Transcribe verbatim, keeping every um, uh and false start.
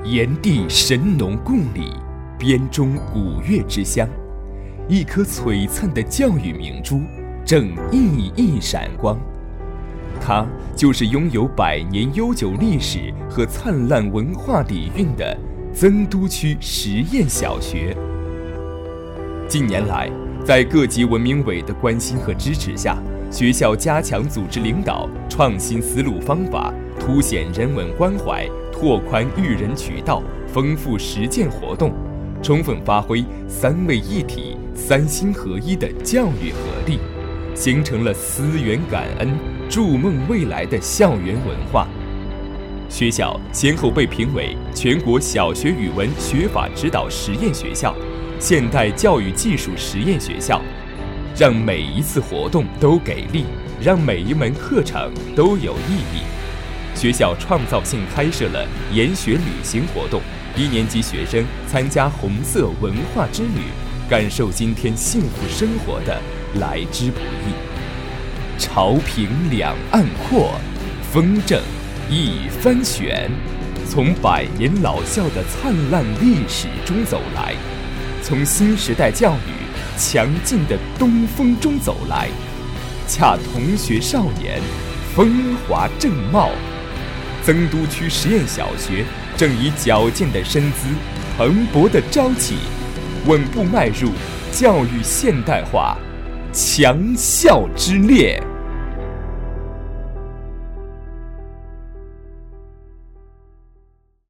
炎帝神农共理，编钟古乐之乡，一颗璀璨的教育明珠正熠熠闪光。它就是拥有百年悠久历史和灿烂文化底蕴的曾都区实验小学。近年来，在各级文明委的关心和支持下，学校加强组织领导，创新思路方法，凸显人文关怀，拓宽育人渠道，丰富实践活动，充分发挥三位一体、三心合一的教育合力，形成了思源感恩、筑梦未来的校园文化。学校先后被评为全国小学语文学法指导实验学校、现代教育技术实验学校，让每一次活动都给力，让每一门课程都有意义。学校创造性开设了研学旅行活动，一年级学生参加红色文化之旅，感受今天幸福生活的来之不易。潮平两岸阔，风正一帆悬，从百年老校的灿烂历史中走来，从新时代教育强劲的东风中走来，恰同学少年风华正茂。曾都区实验小学正以矫健的身姿、蓬勃的朝气，稳步迈入教育现代化强校之列。